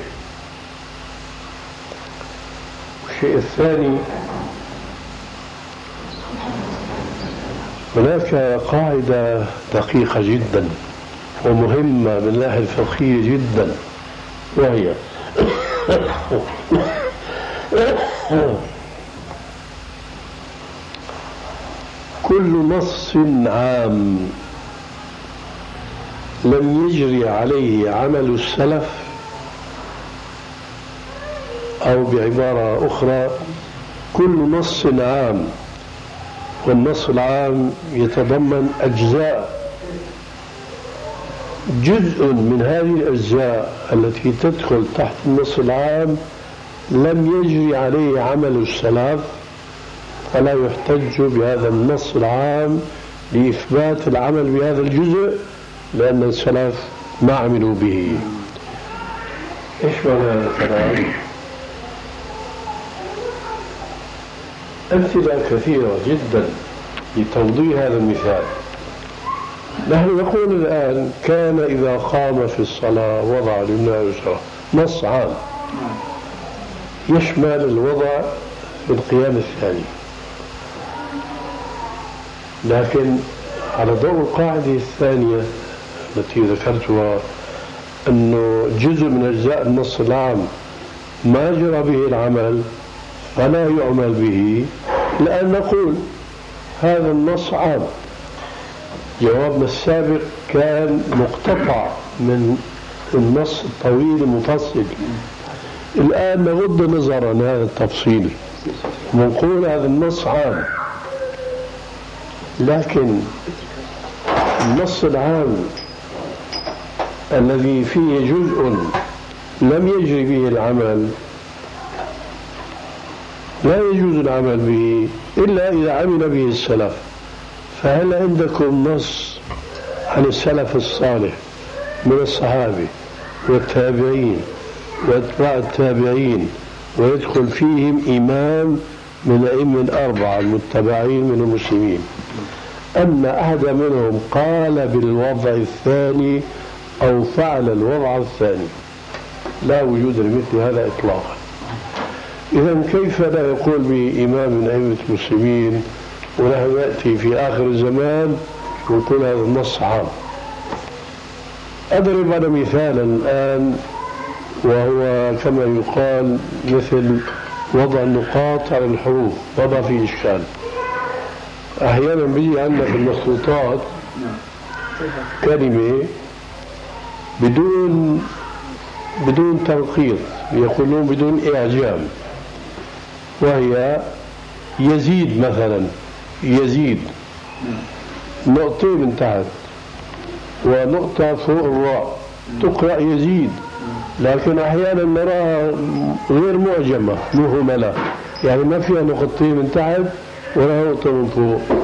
الشيء الثاني، هناك قاعدة دقيقة جدا ومهمة من الناحية الفقهية جدا، وهي كل نص عام لم يجري عليه عمل السلف، أو بعبارة أخرى كل نص عام، والنص العام يتضمن أجزاء، جزء من هذه الأجزاء التي تدخل تحت النص العام لم يجري عليه عمل السلف، فلا يحتج بهذا النص العام لإثبات العمل بهذا الجزء، لأن السلف ما عملوا به. إيش معنى هذا الكلام؟ أمثلة كثيرة جدا لتوضيح هذا المثال. نحن نقول الآن كان إذا قام في الصلاة وضع اليمنى واليسرى، نص عام يشمل الوضع في القيام الثاني، لكن على ضوء القاعدة الثانية التي ذكرتها أنه جزء من أجزاء النص العام ما جرى به العمل فلا يعمل به، الآن نقول هذا النص عام. جوابنا السابق كان مقتطع من النص الطويل المفصل، الآن نغض النظر عن هذا التفصيل ونقول هذا النص عام، لكن النص العام الذي فيه جزء لم يجري به العمل لا يجوز العمل به إلا إذا عمل به السلف. فهل عندكم نص عن السلف الصالح من الصحابة والتابعين واتباع التابعين ويدخل فيهم إمام من الأئمة الأربعة المتبعين من المسلمين أن أحد منهم قال بالوضع الثاني أو فعل الوضع الثاني؟ لا وجود لمثل هذا إطلاقا. إذن كيف لا يقول بإمام من أئمة المسلمين ونحن نأتي في آخر الزمان ونقول هذا النص عام؟ أضرب أنا مثالا الآن، وهو كما يقال مثل وضع النقاط على الحروف، وضع فيه إشكال. أحيانا بيجي عندنا في المخطوطات كلمة بدون بدون تنقيط، يقولون بدون إعجام، وهي يزيد مثلا، يزيد نقطة من تحت ونقطة فوق الراء تقرأ يزيد، لكن أحيانا نراها غير معجمة مهملة، يعني ما فيها نقطتين من تحت ولا نقطة من فوق.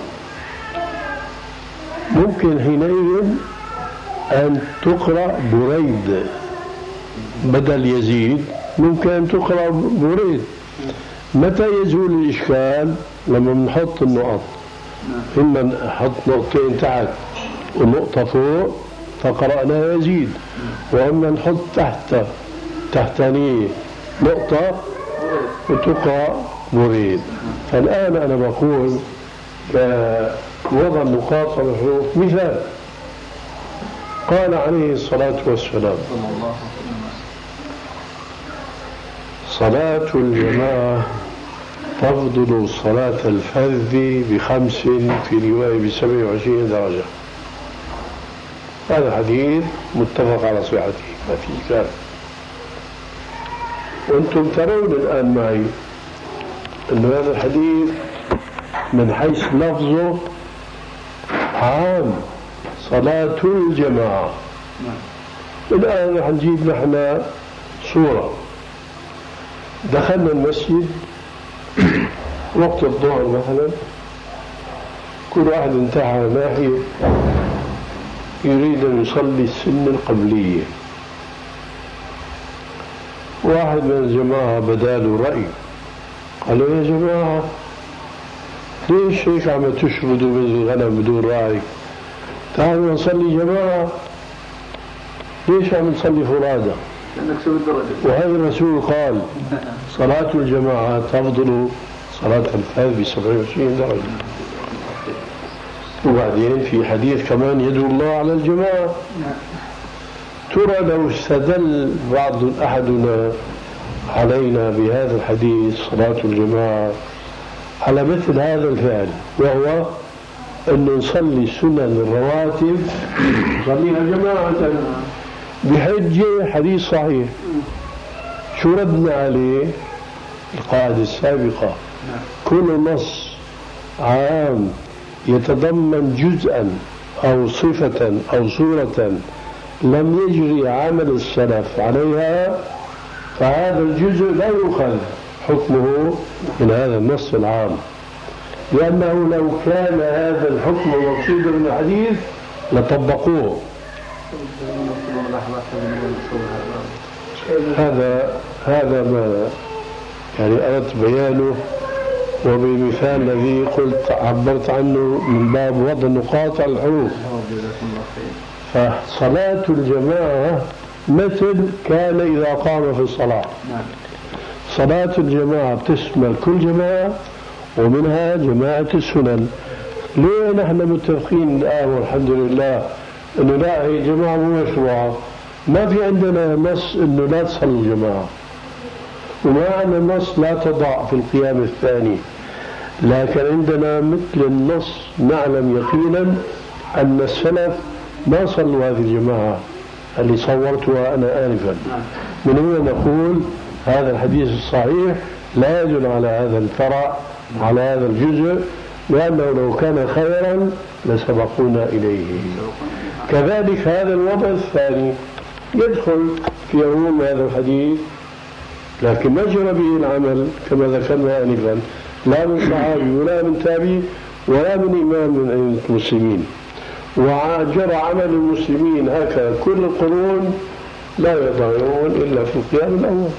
ممكن حينئذ أن تقرأ بريد بدل يزيد، ممكن أن تقرأ بريد. متى يزول الإشكال؟ لما نحط النقط، إما نحط نقطتين تحت ونقطة فوق فقرأنا يزيد، وإما نحط تحت تحتانية نقطة وتقرأ مريد. فالآن أنا بقول وضع النقاط على الحروف مثال. قال عليه الصلاة والسلام صلاة الجماعة تفضل صلاة الفذ بخمس، في رواية بسبع وعشرين درجة. هذا حديث متفق على صحته ما في إشكال. وأنتم ترون الآن معي أن هذا الحديث من حيث لفظه عام، صلاة الجماعة. الآن رح نجيب نحن صورة، دخلنا المسجد وقت الظهر مثلا، كل واحد انتهى على ناحية يريد أن يصلي السنة القبلية، واحد من الجماعة بداله رأي، قال له يا جماعة ليش هيك عم تشردوا بالغنم بدون راعي؟ تعالوا نصلي جماعة، ليش عم نصلي فرادى؟ وهذا الرسول قال صلاة الجماعة تفضل صلاة الفرد ب سبعة وعشرين درجة. وبعدين في حديث كمان يدعو الله على الجماعة. ترى لو استدل بعض أحدنا علينا بهذا الحديث صلاة الجماعة على مثل هذا الفعل، وهو أن نصلي سنن الرواتب نصليها جماعة بحجة حديث صحيح، شو ردنا عليه؟ القاعدة السابقة: كل نص عام يتضمن جزءا أو صفة أو صورة لم يجري عمل السلف عليها فهذا الجزء لا يؤخذ حكمه من هذا النص العام، لأنه لو كان هذا الحكم مقصودا من الحديث لطبقوه. هذا هذا ما يعني أردت بيانه، وبالمثال الذي قلت عبرت عنه من باب وضع النقاط على الحروف. فصلاة الجماعة مثل كان إذا قام في الصلاة. صلاة الجماعة تشمل كل جماعة ومنها جماعة السنن. ليه نحن متفقين الآن والحمد لله أنه لا هي جماعة مو مشروعة؟ ما في عندنا نص أنه لا تصلوا جماعة، وما عندنا نص لا تضع في القيام الثاني، لكن عندنا مثل النص نعلم يقينا أن السلف ما صلوا هذه الجماعة اللي صورتها أنا آنفا. من هنا نقول هذا الحديث الصحيح لا يدل على هذا الفرع، على هذا الجزء، لأنه لو كان خيرا لسبقونا إليه. كذلك هذا الوضع الثاني يدخل في عموم هذا الحديث، لكن ما جرى به العمل كما ذكرنا آنفا، لا من صحابي ولا من تابعي ولا من إمام من أئمة المسلمين، وجرى عمل المسلمين هكذا كل القرون لا يضعون إلا في القيام الأول.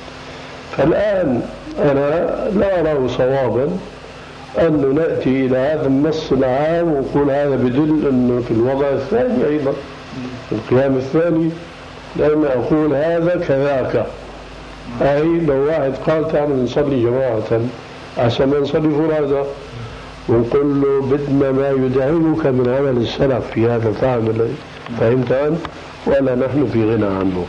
فالآن أنا لا أراه صوابا أن نأتي إلى هذا النص العام ونقول هذا بدل أنه في الوضع الثاني أيضا في القيام الثاني، لأن أقول هذا كذاك. أي لو واحد قال تعالوا نصلي جماعة عشان ما نصلي فرادى، ونقول له بدنا ما يدعمك من عمل السلف في هذا الفهم الذي فهمت أنت، ولا نحن في غنى عنه.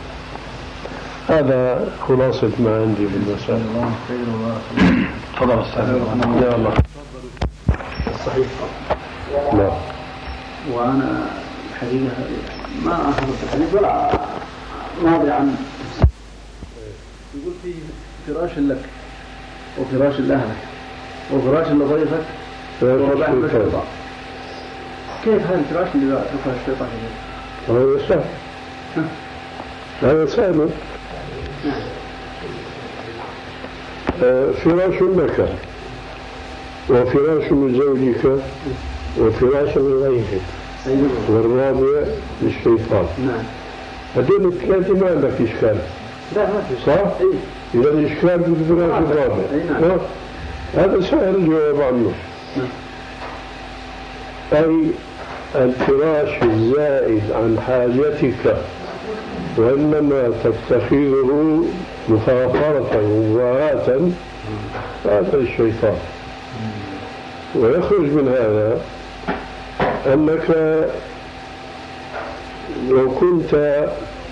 هذا خلاصة ما عندي بالمسألة. تفضل أستاذ. يا الله. صحيح. نعم. وأنا الحقيقة ما أخذت الحديث ولا راضي عنه. يقول فيه فراش لك وفراش لأهلك وفراش لضيفك ورباح الشيطان. كيف هذا الفراش اللي رفع الشيطان إليه؟ هذا سهل. هذا سهل. فراش لك وفراش لزوجك وفراش لضيفك والرابع للشيطان. هذول الثلاثة ما عندك إشكال. لا ما في. صح؟ إيه. إذا الإشكال في الفراش الرابع. نعم. هذا سهل الجواب عنه. أي الفراش الزائد عن حاجتك وإنما تتخذه مخاطرة ومباراة، هذا الشيطان. ويخرج من هذا أنك لو كنت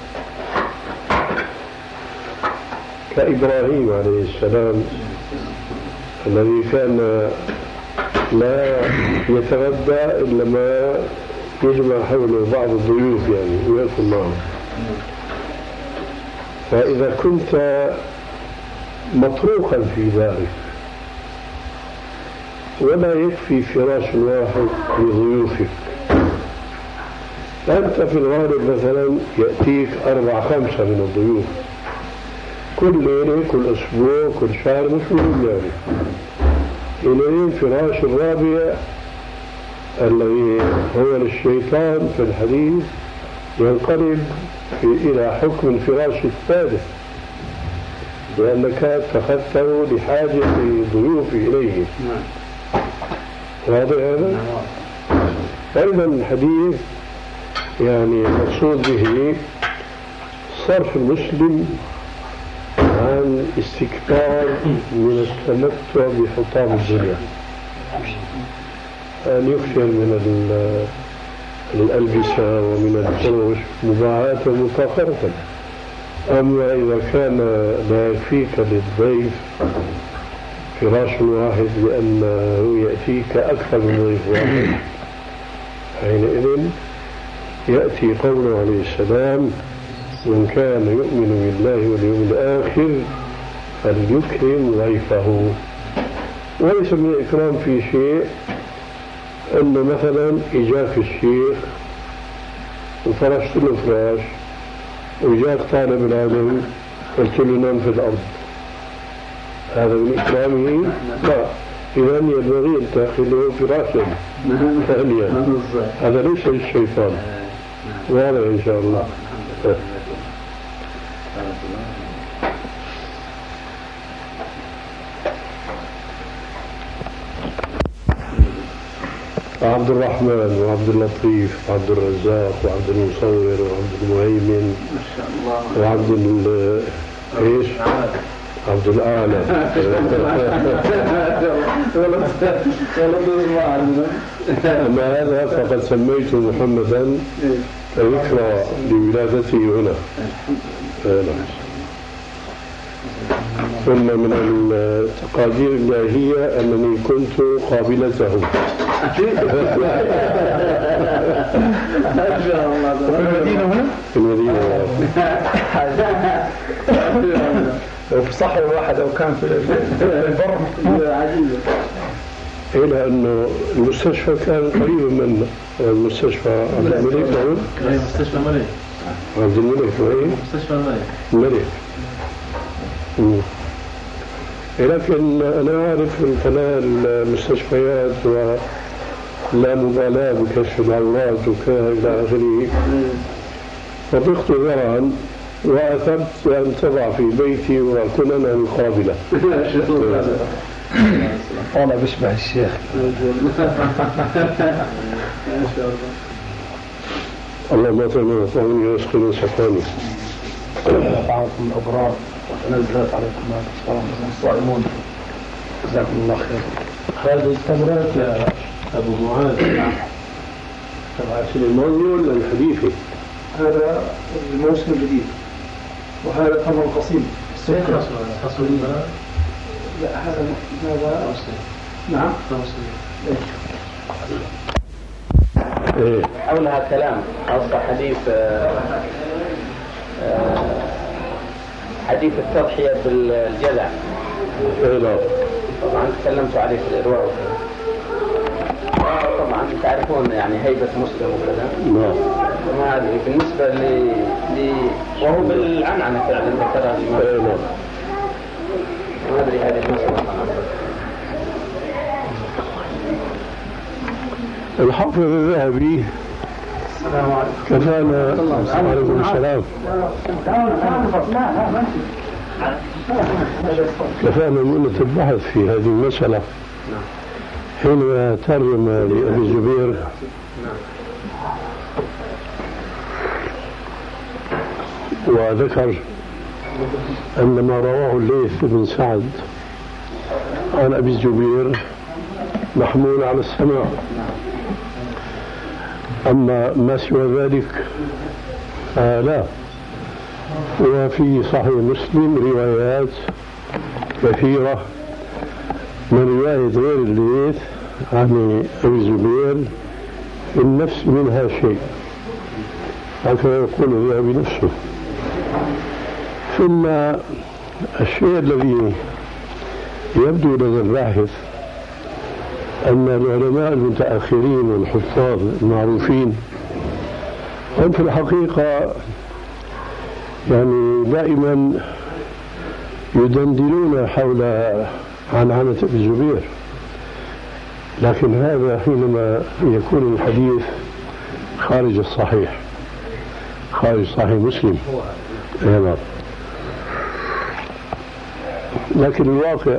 كإبراهيم عليه السلام الذي كان لا يتغدى إلا ما يجمع حوله بعض الضيوف يعني ويأكل معهم، فإذا كنت مطروقا في ذلك ولا يكفي فراش واحد لضيوفك، أنت في الغالب مثلا يأتيك أربع خمسة من الضيوف كل ليلة كل أسبوع كل شهر، مش مهم يعني. إليه فراش الرابع الذي هو للشيطان في الحديث ينقلب إلى حكم الفراش الثالث لأنك اتخذته لحاجة ضيوف إليه. واضح هذا؟ أيضا الحديث يعني مقصود به صرف المسلم عن استكثار من التمتع بحطام الدنيا، أن يكثر من الألبسة ومن الفرش مباعاة ومفاخرة. أما إذا كان لا يكفيك للضيف فراش واحد لأنه يأتيك أكثر من ضيف واحد، حينئذ يأتي قوله عليه السلام: من كان يؤمن بالله واليوم الآخر فليكرم ضيفه. وليس من الإكرام في شيء أنه مثلا إجاك الشيخ وفرشت له فراش وجاك طالب العلم قلت له نام في الأرض، هذا من إكرامه؟ لا، إذا ينبغي أن تأخذه فراشا ثانيا، هذا ليس للشيطان. واضح إن شاء الله. عبد الرحمن وعبد اللطيف وعبد الرزاق وعبد المصور وعبد المهيمن ما شاء الله وعبد ال ايش؟ عبد الأعلى. أما هذا فقد سميته محمدا ذكرى لولادته هنا. ثم من التقادير الإلهية أنني كنت قابلته في المدينة هنا؟ في المدينة. وفي صحن واحد أو كان في البر عجيبة. إلى أنه المستشفى كان قريبا من المستشفى عبد الملك. نعم مستشفى الملك عبد الملك. مستشفى الملك الملك. لكن أنا أعرف من خلال المستشفيات ولا مبالاة بكشف العورات وكذا إلى آخره، طبقت ذرعا وأثبت أن تضع في بيتي وأكون أنا القابلة. أنا بشبه الشيخ. اللهم صل وسلم ويسقني سقاني. أطعمكم الأبرار ونزلت عليكم الصلاة الصائمون. جزاكم الله خير. هذه التمرات يا أبو معاذ تبع الماضي ولا الحديثي؟ هذا الموسم الجديد وهذا تمر قصيم. لا هذا هذا نعم إيه. حولها كلام خاصة حديث حديث التضحية بالجذع. إيه. طبعا تكلمت عليه في الإرواء وكذا. طبعا تعرفون يعني هيبة مسلم وكذا. نعم. وما أدري بالنسبة ل ل وهو بالعنعنة فعلا ذكرها الإمام. نعم. ما أدري هذه المسألة. الحافظ الذهبي كفانا. عليكم السلام. كفانا مؤنة البحث في هذه المسألة حينما ترجم لأبي الزبير وذكر أن ما رواه الليث بن سعد عن أبي الزبير محمول على السماع، أما ما سوى ذلك فلا. وفي صحيح مسلم روايات كثيرة من رواية غير الليث عن أبي الزبير في النفس منها شيء، هكذا يقول الذهبي نفسه. ثم الشيء الذي يبدو لدى الباحث أن العلماء المتأخرين والحفاظ المعروفين هم في الحقيقة يعني دائما يدندنون حول عنعنة أبي الزبير، لكن هذا حينما يكون الحديث خارج الصحيح، خارج صحيح مسلم. لكن الواقع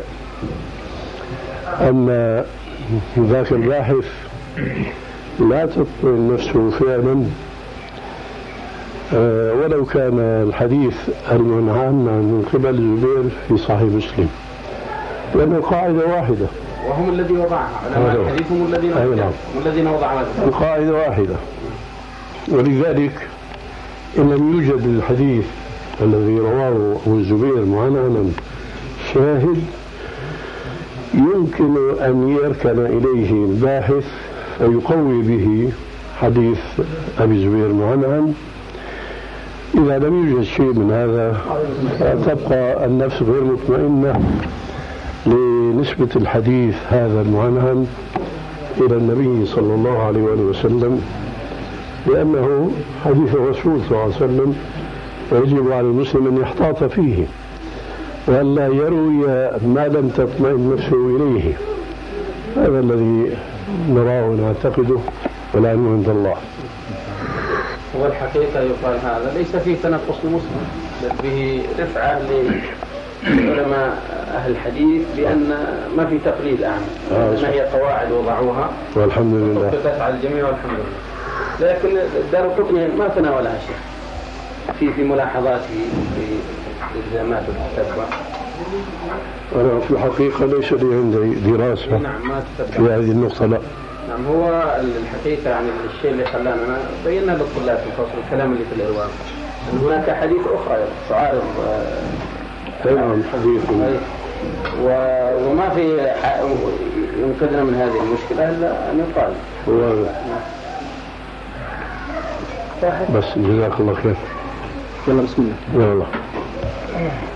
أن ذاك الباحث لا تطمئن نفسه فعلا ولو كان الحديث المنهى عنه من قبل الزبير في صحيح مسلم، لأنه قاعدة واحدة وهم الذي وضعها علماء الحديث هم الذين الذين وضعوا القاعدة واحدة. ولذلك إن لم يوجد الحديث الذي رواه أبو الزبير معنعنا شاهد يمكن أن يركن إليه الباحث فيقوي به حديث أبي الزبير معنعن. إذا لم يوجد شيء من هذا تبقى النفس غير مطمئنة لنسبة الحديث هذا المعنعن إلى النبي صلى الله عليه وسلم، لأنه حديث الرسول صلى الله عليه وسلم ويجب على المسلم أن يحتاط فيه وألا يروي ما لم تطمئن نفسه إليه. هذا الذي نراه ونعتقده والعلم عند الله. هو الحقيقة يقال هذا ليس فيه تنقص لمسلم، بل به رفعة لعلماء أهل الحديث بأن ما في تقليد أعمى، ما هي قواعد وضعوها والحمد لله وطبقت على الجميع والحمد لله. لكن الدارقطني ما تناولها شيء في في ملاحظاته في التزامات الكتابة. أنا في الحقيقة ليس لي عندي دراسة نعم ما في هذه النقطة. لا نعم، هو الحقيقة يعني الشيء اللي خلانا بينا للطلاب في فصل الكلام اللي في الإرواق أن هناك حديث أخرى تعارض نعم حديث وما في ينقذنا من هذه المشكلة إلا أن يقال. بس جزاك الله خير. يلا بسم الله. يلا.